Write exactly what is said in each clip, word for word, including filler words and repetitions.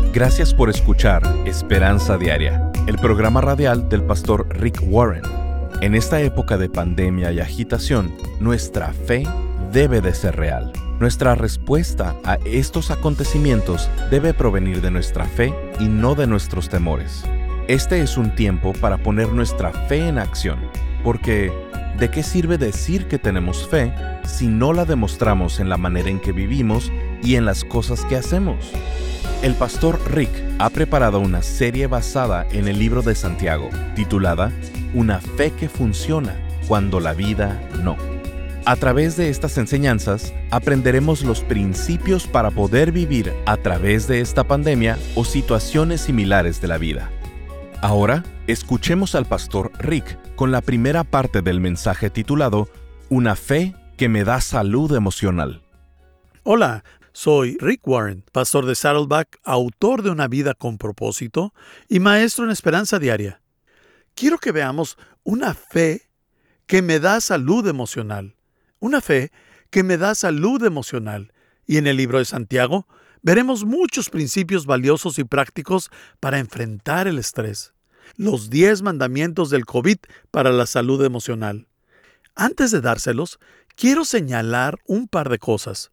Gracias por escuchar Esperanza Diaria, el programa radial del pastor Rick Warren. En esta época de pandemia y agitación, nuestra fe debe de ser real. Nuestra respuesta a estos acontecimientos debe provenir de nuestra fe y no de nuestros temores. Este es un tiempo para poner nuestra fe en acción, porque ¿de qué sirve decir que tenemos fe si no la demostramos en la manera en que vivimos y en las cosas que hacemos? El pastor Rick ha preparado una serie basada en el libro de Santiago, titulada Una fe que funciona cuando la vida no. A través de estas enseñanzas, aprenderemos los principios para poder vivir a través de esta pandemia o situaciones similares de la vida. Ahora, escuchemos al pastor Rick con la primera parte del mensaje titulado Una fe que me da salud emocional. Hola, soy Rick Warren, pastor de Saddleback, autor de Una vida con propósito y maestro en Esperanza Diaria. Quiero que veamos una fe que me da salud emocional. Una fe que me da salud emocional. Y en el libro de Santiago veremos muchos principios valiosos y prácticos para enfrentar el estrés. Los diez mandamientos del COVID para la salud emocional. Antes de dárselos, quiero señalar un par de cosas.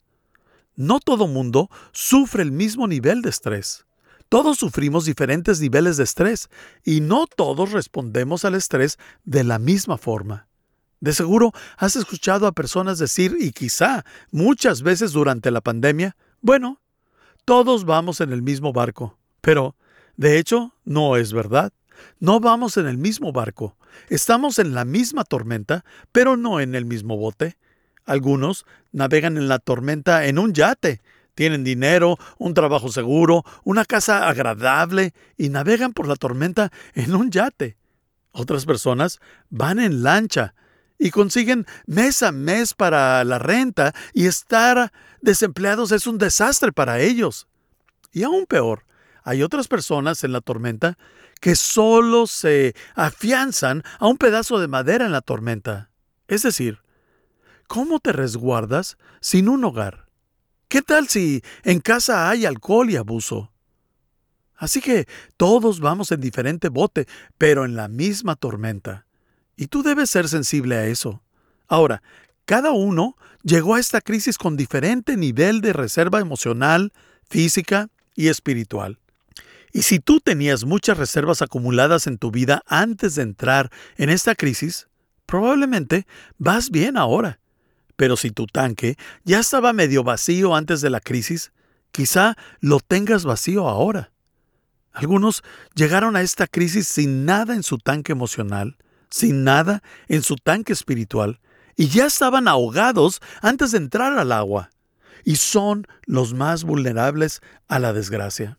No todo mundo sufre el mismo nivel de estrés. Todos sufrimos diferentes niveles de estrés y no todos respondemos al estrés de la misma forma. De seguro has escuchado a personas decir, y quizá muchas veces durante la pandemia, bueno, todos vamos en el mismo barco. Pero, de hecho, no es verdad. No vamos en el mismo barco. Estamos en la misma tormenta, pero no en el mismo bote. Algunos navegan en la tormenta en un yate. Tienen dinero, un trabajo seguro, una casa agradable y navegan por la tormenta en un yate. Otras personas van en lancha y consiguen mes a mes para la renta y estar desempleados es un desastre para ellos. Y aún peor, hay otras personas en la tormenta que solo se afianzan a un pedazo de madera en la tormenta. Es decir, ¿cómo te resguardas sin un hogar? ¿Qué tal si en casa hay alcohol y abuso? Así que todos vamos en diferente bote, pero en la misma tormenta. Y tú debes ser sensible a eso. Ahora, cada uno llegó a esta crisis con diferente nivel de reserva emocional, física y espiritual. Y si tú tenías muchas reservas acumuladas en tu vida antes de entrar en esta crisis, probablemente vas bien ahora. Pero si tu tanque ya estaba medio vacío antes de la crisis, quizá lo tengas vacío ahora. Algunos llegaron a esta crisis sin nada en su tanque emocional, sin nada en su tanque espiritual, y ya estaban ahogados antes de entrar al agua, y son los más vulnerables a la desgracia.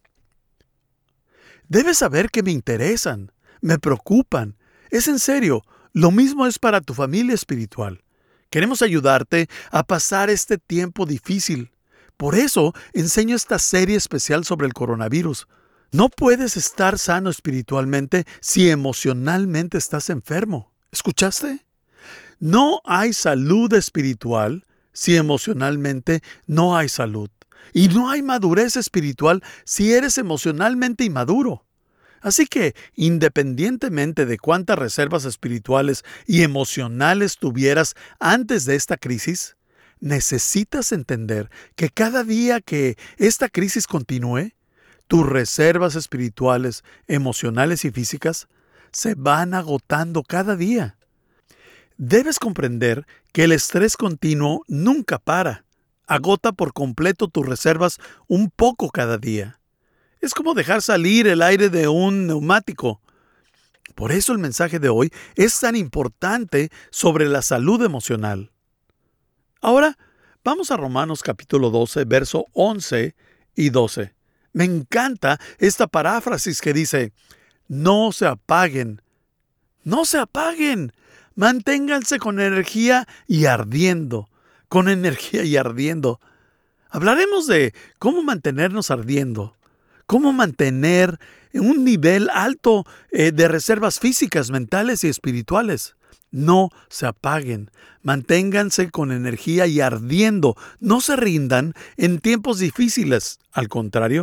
Debes saber que me interesan, me preocupan. Es en serio, lo mismo es para tu familia espiritual. Queremos ayudarte a pasar este tiempo difícil. Por eso enseño esta serie especial sobre el coronavirus. No puedes estar sano espiritualmente si emocionalmente estás enfermo. ¿Escuchaste? No hay salud espiritual si emocionalmente no hay salud. Y no hay madurez espiritual si eres emocionalmente inmaduro. Así que, independientemente de cuántas reservas espirituales y emocionales tuvieras antes de esta crisis, necesitas entender que cada día que esta crisis continúe, tus reservas espirituales, emocionales y físicas se van agotando cada día. Debes comprender que el estrés continuo nunca para. Agota por completo tus reservas un poco cada día. Es como dejar salir el aire de un neumático. Por eso el mensaje de hoy es tan importante sobre la salud emocional. Ahora, vamos a Romanos capítulo doce, verso once y doce. Me encanta esta paráfrasis que dice, no se apaguen, no se apaguen, manténganse con energía y ardiendo, con energía y ardiendo. Hablaremos de cómo mantenernos ardiendo. Cómo mantener un nivel alto eh, de reservas físicas, mentales y espirituales. No se apaguen, manténganse con energía y ardiendo. No se rindan en tiempos difíciles. Al contrario,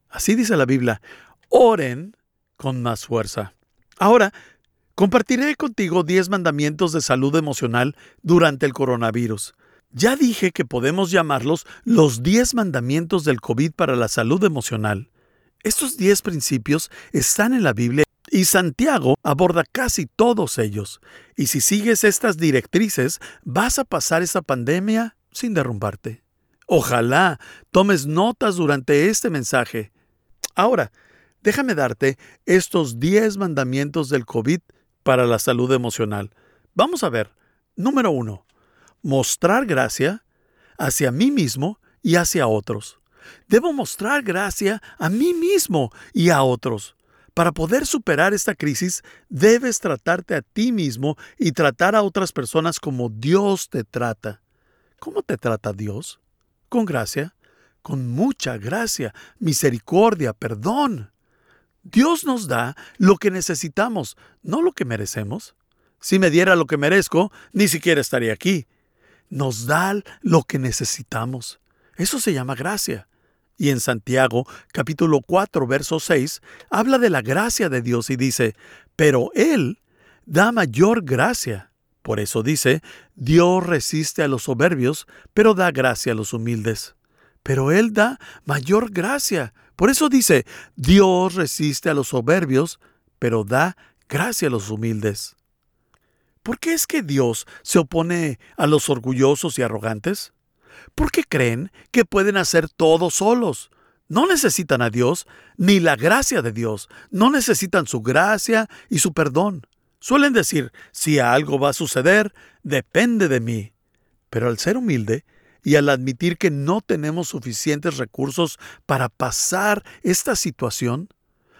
Así dice la Biblia, oren con más fuerza. Ahora, compartiré contigo diez mandamientos de salud emocional durante el coronavirus. Ya dije que podemos llamarlos los diez mandamientos del COVID para la salud emocional. Estos diez principios están en la Biblia y Santiago aborda casi todos ellos. Y si sigues estas directrices, vas a pasar esta pandemia sin derrumbarte. Ojalá tomes notas durante este mensaje. Ahora, déjame darte estos diez mandamientos del COVID para la salud emocional. Vamos a ver. Número uno. Mostrar gracia hacia mí mismo y hacia otros. Debo mostrar gracia a mí mismo y a otros. Para poder superar esta crisis, debes tratarte a ti mismo y tratar a otras personas como Dios te trata. ¿Cómo te trata Dios? Con gracia, con mucha gracia, misericordia, perdón. Dios nos da lo que necesitamos, no lo que merecemos. Si me diera lo que merezco, ni siquiera estaría aquí. Nos da lo que necesitamos. Eso se llama gracia. Y en Santiago, capítulo cuatro, verso seis, habla de la gracia de Dios y dice, pero Él da mayor gracia. Por eso dice, Dios resiste a los soberbios, pero da gracia a los humildes. Pero Él da mayor gracia. Por eso dice, Dios resiste a los soberbios, pero da gracia a los humildes. ¿Por qué es que Dios se opone a los orgullosos y arrogantes? Porque creen que pueden hacer todo solos. No necesitan a Dios ni la gracia de Dios. No necesitan su gracia y su perdón. Suelen decir, si algo va a suceder, depende de mí. Pero al ser humilde y al admitir que no tenemos suficientes recursos para pasar esta situación,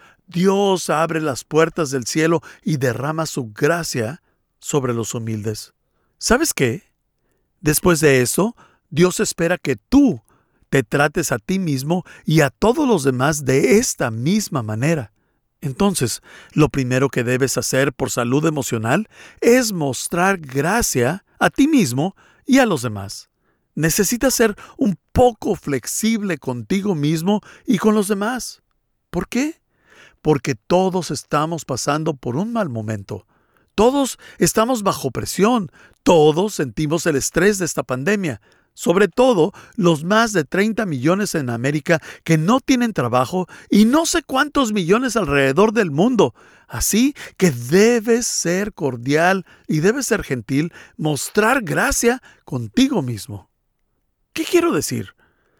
Dios abre las puertas del cielo y derrama su gracia sobre los humildes. ¿Sabes qué? Después de eso, Dios espera que tú te trates a ti mismo y a todos los demás de esta misma manera. Entonces, lo primero que debes hacer por salud emocional es mostrar gracia a ti mismo y a los demás. Necesitas ser un poco flexible contigo mismo y con los demás. ¿Por qué? Porque todos estamos pasando por un mal momento. Todos estamos bajo presión. Todos sentimos el estrés de esta pandemia. Sobre todo los más de treinta millones en América que no tienen trabajo y no sé cuántos millones alrededor del mundo. Así que debes ser cordial y debes ser gentil, mostrar gracia contigo mismo. ¿Qué quiero decir?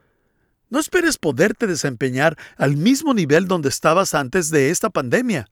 No esperes poderte desempeñar al mismo nivel donde estabas antes de esta pandemia.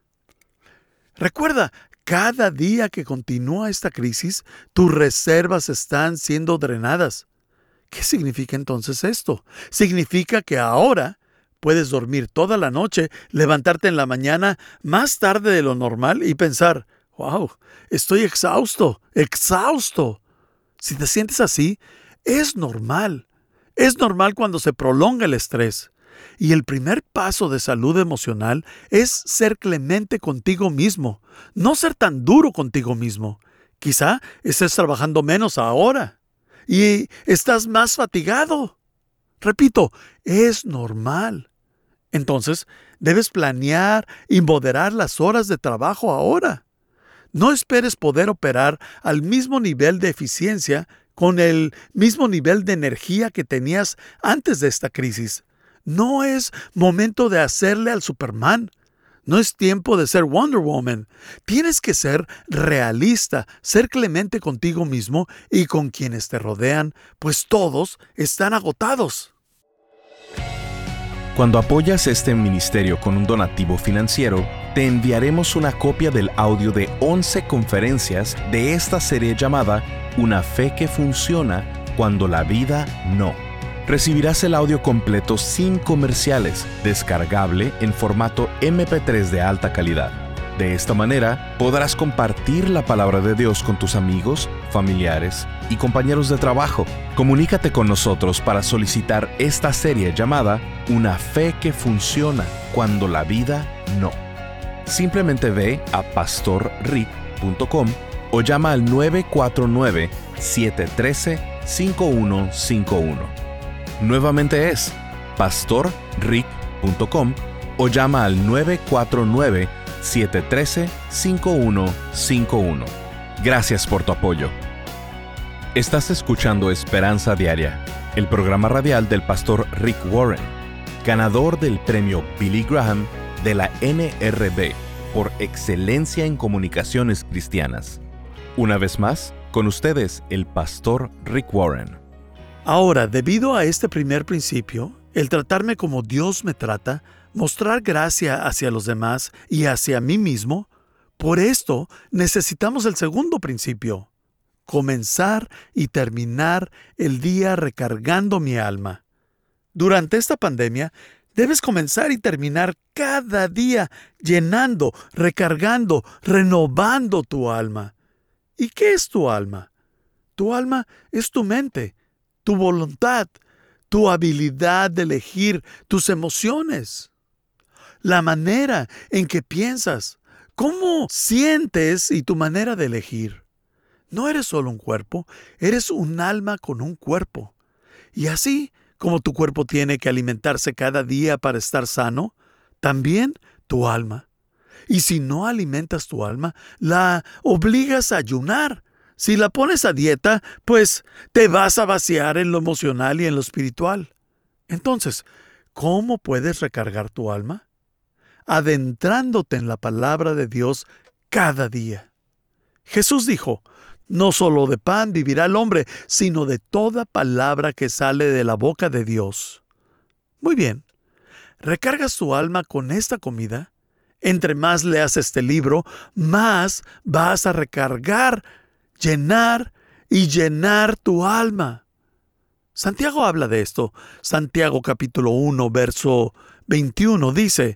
Recuerda, cada día que continúa esta crisis, tus reservas están siendo drenadas. ¿Qué significa entonces esto? Significa que ahora puedes dormir toda la noche, levantarte en la mañana más tarde de lo normal y pensar, wow, estoy exhausto, exhausto. Si te sientes así, es normal. Es normal cuando se prolonga el estrés. Y el primer paso de salud emocional es ser clemente contigo mismo, no ser tan duro contigo mismo. Quizá estés trabajando menos ahora y estás más fatigado. Repito, es normal. Entonces, debes planear y moderar las horas de trabajo ahora. No esperes poder operar al mismo nivel de eficiencia con el mismo nivel de energía que tenías antes de esta crisis. No es momento de hacerle al Superman. No es tiempo de ser Wonder Woman. Tienes que ser realista, ser clemente contigo mismo y con quienes te rodean, pues todos están agotados. Cuando apoyas este ministerio con un donativo financiero, te enviaremos una copia del audio de once conferencias de esta serie llamada Una fe que funciona cuando la vida no. Recibirás el audio completo sin comerciales, descargable en formato eme pe tres de alta calidad. De esta manera, podrás compartir la palabra de Dios con tus amigos, familiares y compañeros de trabajo. Comunícate con nosotros para solicitar esta serie llamada Una fe que funciona cuando la vida no. Simplemente ve a pastor rick punto com o llama al nueve cuatro nueve, siete uno tres, cinco uno cinco uno. Nuevamente es pastor rick punto com o llama al nueve cuatro nueve, siete uno tres, cinco uno cinco uno. Gracias por tu apoyo. Estás escuchando Esperanza Diaria, el programa radial del pastor Rick Warren, ganador del premio Billy Graham de la N R B por excelencia en comunicaciones cristianas. Una vez más, con ustedes, el pastor Rick Warren. Ahora, debido a este primer principio, el tratarme como Dios me trata, mostrar gracia hacia los demás y hacia mí mismo, por esto necesitamos el segundo principio: comenzar y terminar el día recargando mi alma. Durante esta pandemia, debes comenzar y terminar cada día llenando, recargando, renovando tu alma. ¿Y qué es tu alma? Tu alma es tu mente, tu voluntad, tu habilidad de elegir, tus emociones, la manera en que piensas, cómo sientes y tu manera de elegir. No eres solo un cuerpo, eres un alma con un cuerpo. Y así como tu cuerpo tiene que alimentarse cada día para estar sano, también tu alma. Y si no alimentas tu alma, la obligas a ayunar. Si la pones a dieta, pues te vas a vaciar en lo emocional y en lo espiritual. Entonces, ¿cómo puedes recargar tu alma? Adentrándote en la palabra de Dios cada día. Jesús dijo: no solo de pan vivirá el hombre, sino de toda palabra que sale de la boca de Dios. Muy bien. ¿Recargas tu alma con esta comida? Entre más leas este libro, más vas a recargar, llenar y llenar tu alma. Santiago habla de esto. Santiago capítulo uno, verso veintiuno dice: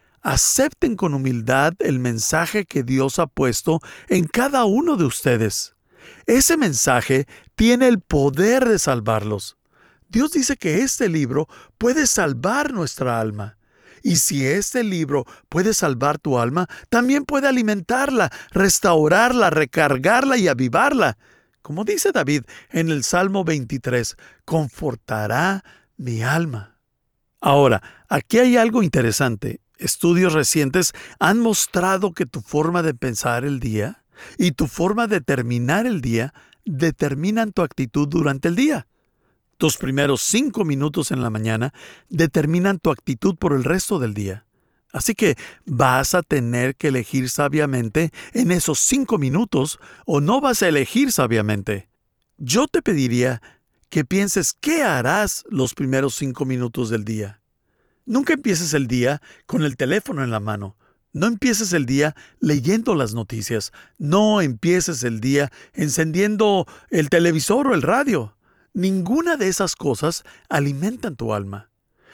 acepten con humildad el mensaje que Dios ha puesto en cada uno de ustedes. Ese mensaje tiene el poder de salvarlos. Dios dice que este libro puede salvar nuestra alma. Y si este libro puede salvar tu alma, también puede alimentarla, restaurarla, recargarla y avivarla. Como dice David en el Salmo veintitrés, confortará mi alma. Ahora, aquí hay algo interesante. Estudios recientes han mostrado que tu forma de pensar el día y tu forma de terminar el día determinan tu actitud durante el día. Tus primeros cinco minutos en la mañana determinan tu actitud por el resto del día. Así que vas a tener que elegir sabiamente en esos cinco minutos o no vas a elegir sabiamente. Yo te pediría que pienses qué harás los primeros cinco minutos del día. Nunca empieces el día con el teléfono en la mano. No empieces el día leyendo las noticias. No empieces el día encendiendo el televisor o el radio. Ninguna de esas cosas alimentan tu alma.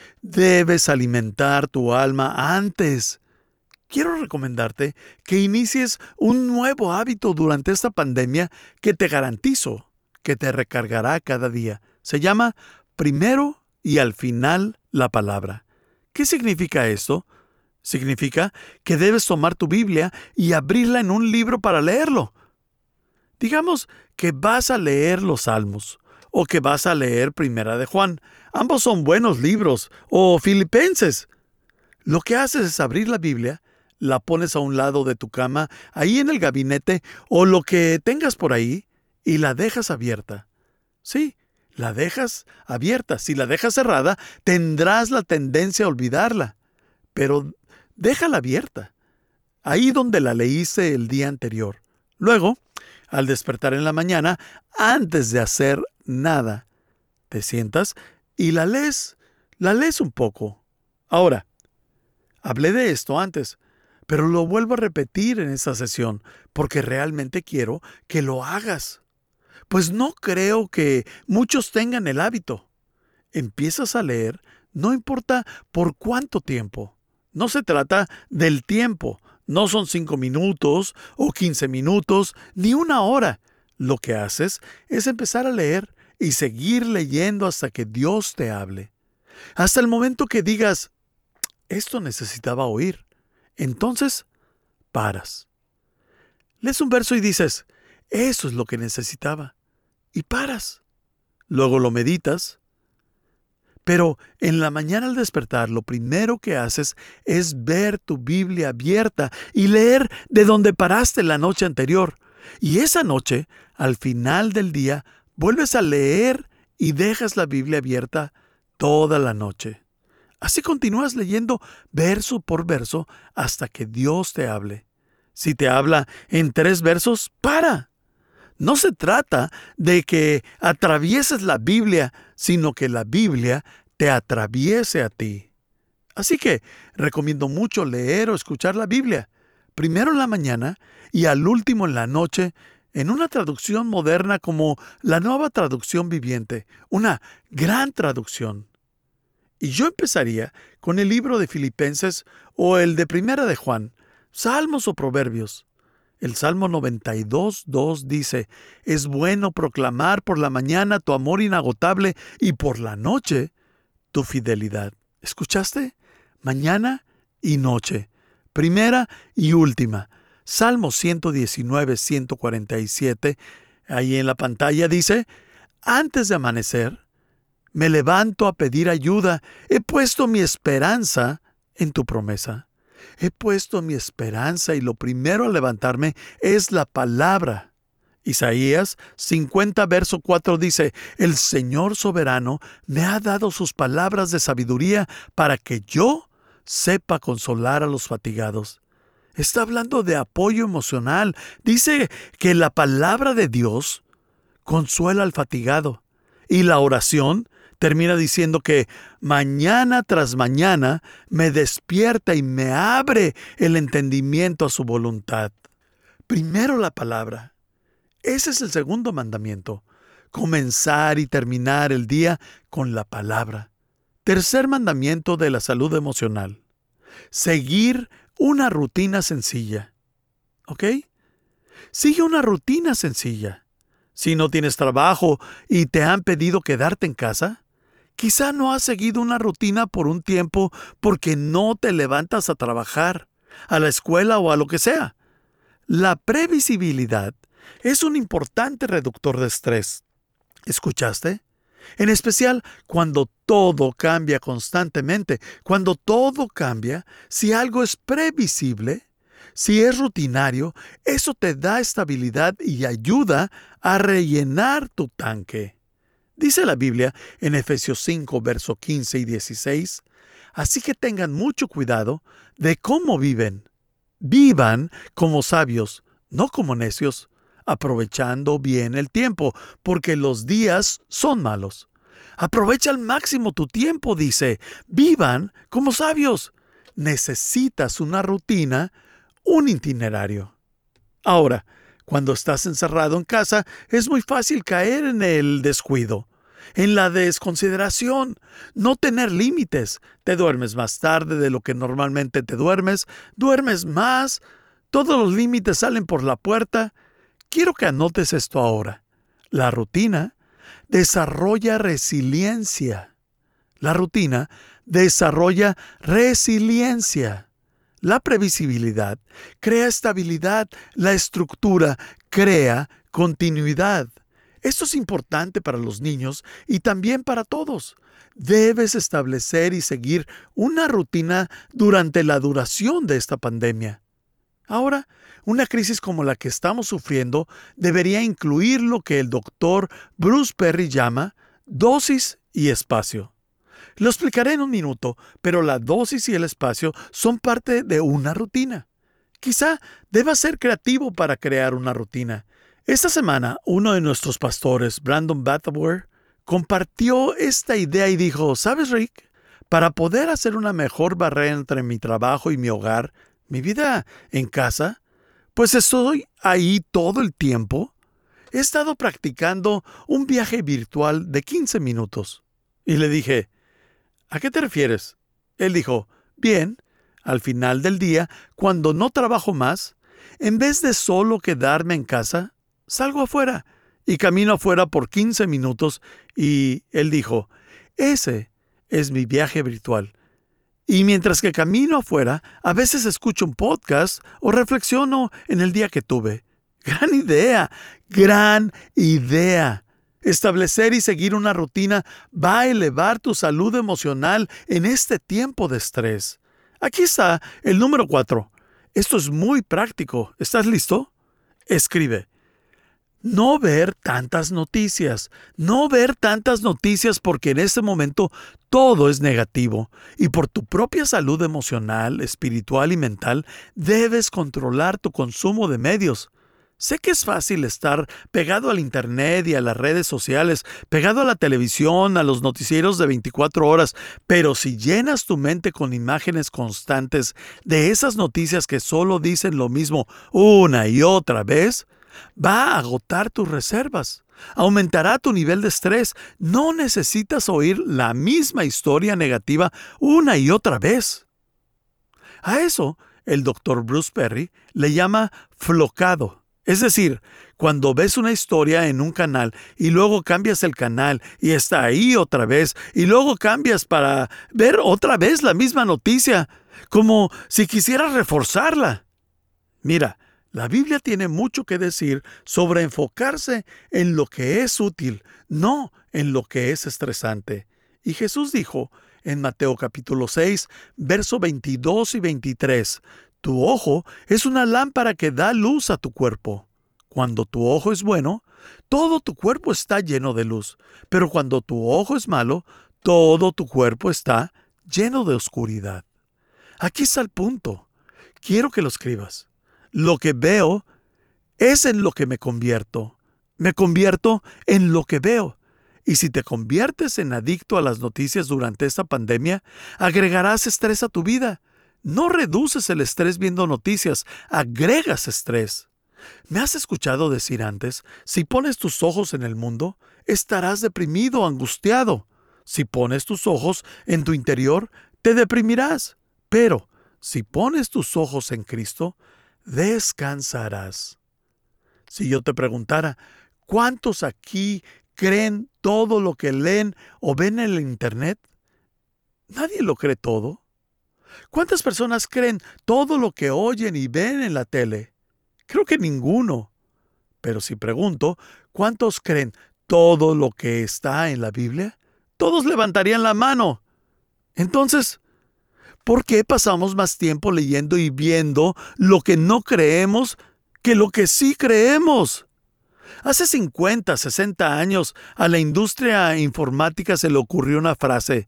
Debes alimentar tu alma antes. Quiero recomendarte que inicies un nuevo hábito durante esta pandemia que te garantizo que te recargará cada día. Se llama primero y al final la palabra. ¿Qué significa esto? Significa que debes tomar tu Biblia y abrirla en un libro para leerlo. Digamos que vas a leer los Salmos o que vas a leer Primera de Juan. Ambos son buenos libros, o Filipenses. Lo que haces es abrir la Biblia, la pones a un lado de tu cama, ahí en el gabinete o lo que tengas por ahí, y la dejas abierta. Sí, la dejas abierta. Si la dejas cerrada, tendrás la tendencia a olvidarla. Pero déjala abierta, ahí donde la leíste el día anterior. Luego, al despertar en la mañana, antes de hacer nada, te sientas y la lees, la lees un poco. Ahora, hablé de esto antes, pero lo vuelvo a repetir en esta sesión porque realmente quiero que lo hagas. Pues no creo que muchos tengan el hábito. Empiezas a leer, no importa por cuánto tiempo. No se trata del tiempo. No son cinco minutos o quince minutos, ni una hora. Lo que haces es empezar a leer y seguir leyendo hasta que Dios te hable. Hasta el momento que digas, esto necesitaba oír. Entonces, paras. Lees un verso y dices, eso es lo que necesitaba. Y paras. Luego lo meditas. Pero en la mañana al despertar, lo primero que haces es ver tu Biblia abierta y leer de donde paraste la noche anterior. Y esa noche, al final del día, vuelves a leer y dejas la Biblia abierta toda la noche. Así continúas leyendo verso por verso hasta que Dios te hable. Si te habla en tres versos, para. No se trata de que atravieses la Biblia, sino que la Biblia te atraviese a ti. Así que recomiendo mucho leer o escuchar la Biblia, primero en la mañana y al último en la noche, en una traducción moderna como la Nueva Traducción Viviente, una gran traducción. Y yo empezaría con el libro de Filipenses o el de Primera de Juan, Salmos o Proverbios. El Salmo noventa y dos, dos dice, «Es bueno proclamar por la mañana tu amor inagotable y por la noche tu fidelidad». ¿Escuchaste? Mañana y noche, primera y última. Salmo ciento diecinueve, ciento cuarenta y siete, ahí en la pantalla dice, «Antes de amanecer, me levanto a pedir ayuda. He puesto mi esperanza en tu promesa». He puesto mi esperanza y lo primero a levantarme es la palabra. Isaías cincuenta, verso cuatro dice, «El Señor soberano me ha dado sus palabras de sabiduría para que yo sepa consolar a los fatigados». Está hablando de apoyo emocional. Dice que la palabra de Dios consuela al fatigado. Y la oración termina diciendo que mañana tras mañana me despierta y me abre el entendimiento a su voluntad. Primero la palabra. Ese es el segundo mandamiento. Comenzar y terminar el día con la palabra. Tercer mandamiento de la salud emocional. Seguir una rutina sencilla. ¿Ok? Sigue una rutina sencilla. Si no tienes trabajo y te han pedido quedarte en casa, quizá no has seguido una rutina por un tiempo porque no te levantas a trabajar, a la escuela o a lo que sea. La previsibilidad es un importante reductor de estrés. ¿Escuchaste? En especial cuando todo cambia constantemente. Cuando todo cambia, si algo es previsible, si es rutinario, eso te da estabilidad y ayuda a rellenar tu tanque. Dice la Biblia en Efesios cinco, versos quince y dieciséis, «Así que tengan mucho cuidado de cómo viven. Vivan como sabios, no como necios, aprovechando bien el tiempo, porque los días son malos». Aprovecha al máximo tu tiempo, dice. Vivan como sabios. Necesitas una rutina, un itinerario. Ahora, cuando estás encerrado en casa, es muy fácil caer en el descuido, en la desconsideración, no tener límites. Te duermes más tarde de lo que normalmente te duermes, duermes más, todos los límites salen por la puerta. Quiero que anotes esto ahora. La rutina desarrolla resiliencia. La rutina desarrolla resiliencia. La previsibilidad crea estabilidad. La estructura crea continuidad. Esto es importante para los niños y también para todos. Debes establecer y seguir una rutina durante la duración de esta pandemia. Ahora, una crisis como la que estamos sufriendo debería incluir lo que el doctor Bruce Perry llama dosis y espacio. Lo explicaré en un minuto, pero la dosis y el espacio son parte de una rutina. Quizá debas ser creativo para crear una rutina. Esta semana, uno de nuestros pastores, Brandon Bathaware, compartió esta idea y dijo, ¿sabes, Rick? Para poder hacer una mejor barrera entre mi trabajo y mi hogar, mi vida en casa, pues estoy ahí todo el tiempo. He estado practicando un viaje virtual de quince minutos. Y le dije, ¿a qué te refieres? Él dijo, bien, al final del día, cuando no trabajo más, en vez de solo quedarme en casa, salgo afuera y camino afuera por quince minutos. Y él dijo, ese es mi viaje virtual. Y mientras que camino afuera, a veces escucho un podcast o reflexiono en el día que tuve. Gran idea, gran idea. Establecer y seguir una rutina va a elevar tu salud emocional en este tiempo de estrés. Aquí está el número cuatro. Esto es muy práctico. ¿Estás listo? Escribe. No ver tantas noticias. No ver tantas noticias porque en este momento todo es negativo. Y por tu propia salud emocional, espiritual y mental, debes controlar tu consumo de medios. Sé que es fácil estar pegado al internet y a las redes sociales, pegado a la televisión, a los noticieros de veinticuatro horas, pero si llenas tu mente con imágenes constantes de esas noticias que solo dicen lo mismo una y otra vez, va a agotar tus reservas, aumentará tu nivel de estrés. No necesitas oír la misma historia negativa una y otra vez. A eso, el doctor Bruce Perry le llama flocado. Es decir, cuando ves una historia en un canal y luego cambias el canal y está ahí otra vez y luego cambias para ver otra vez la misma noticia, como si quisieras reforzarla. Mira, la Biblia tiene mucho que decir sobre enfocarse en lo que es útil, no en lo que es estresante. Y Jesús dijo en Mateo capítulo seis, verso veintidós y veintitrés, tu ojo es una lámpara que da luz a tu cuerpo. Cuando tu ojo es bueno, todo tu cuerpo está lleno de luz. Pero cuando tu ojo es malo, todo tu cuerpo está lleno de oscuridad. Aquí está el punto. Quiero que lo escribas. Lo que veo es en lo que me convierto. Me convierto en lo que veo. Y si te conviertes en adicto a las noticias durante esta pandemia, agregarás estrés a tu vida. No reduces el estrés viendo noticias, agregas estrés. ¿Me has escuchado decir antes, si pones tus ojos en el mundo, estarás deprimido, angustiado? Si pones tus ojos en tu interior, te deprimirás. Pero si pones tus ojos en Cristo, descansarás. Si yo te preguntara, ¿cuántos aquí creen todo lo que leen o ven en el internet? Nadie lo cree todo. ¿Cuántas personas creen todo lo que oyen y ven en la tele? Creo que ninguno. Pero si pregunto, ¿cuántos creen todo lo que está en la Biblia? Todos levantarían la mano. Entonces, ¿por qué pasamos más tiempo leyendo y viendo lo que no creemos que lo que sí creemos? Hace cincuenta, sesenta años a la industria informática se le ocurrió una frase,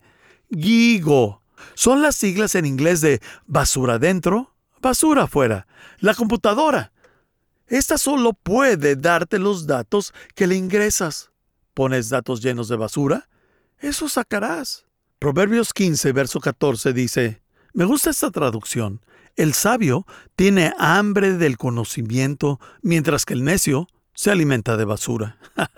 GIGO. Son las siglas en inglés de basura dentro, basura afuera. La computadora. Esta solo puede darte los datos que le ingresas. ¿Pones datos llenos de basura? Eso sacarás. Proverbios quince, verso catorce dice, me gusta esta traducción. El sabio tiene hambre del conocimiento, mientras que el necio se alimenta de basura.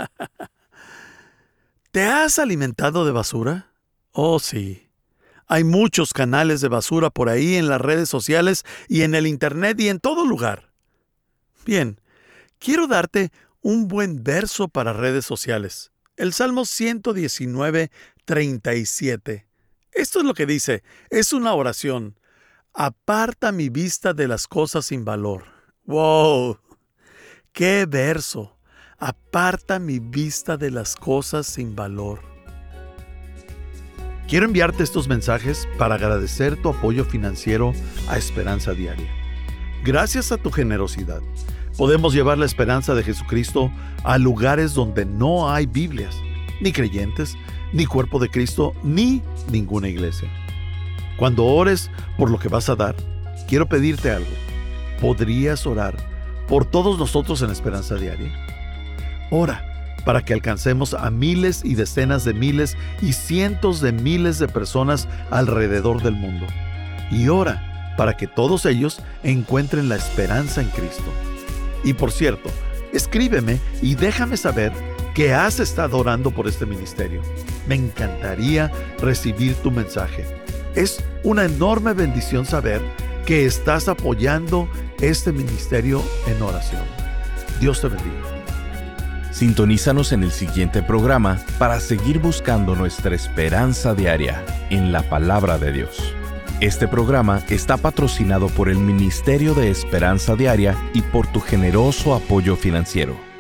¿Te has alimentado de basura? Oh, sí. Hay muchos canales de basura por ahí en las redes sociales y en el internet y en todo lugar. Bien, quiero darte un buen verso para redes sociales. El Salmo ciento diecinueve, treinta y siete. Esto es lo que dice. Es una oración. Aparta mi vista de las cosas sin valor. ¡Wow! ¡Qué verso! Aparta mi vista de las cosas sin valor. Quiero enviarte estos mensajes para agradecer tu apoyo financiero a Esperanza Diaria. Gracias a tu generosidad, podemos llevar la esperanza de Jesucristo a lugares donde no hay Biblias, ni creyentes, ni cuerpo de Cristo, ni ninguna iglesia. Cuando ores por lo que vas a dar, quiero pedirte algo. ¿Podrías orar por todos nosotros en Esperanza Diaria? Ora para que alcancemos a miles y decenas de miles y cientos de miles de personas alrededor del mundo. Y ora para que todos ellos encuentren la esperanza en Cristo. Y por cierto, escríbeme y déjame saber que has estado orando por este ministerio. Me encantaría recibir tu mensaje. Es una enorme bendición saber que estás apoyando este ministerio en oración. Dios te bendiga. Sintonízanos en el siguiente programa para seguir buscando nuestra esperanza diaria en la palabra de Dios. Este programa está patrocinado por el Ministerio de Esperanza Diaria y por tu generoso apoyo financiero.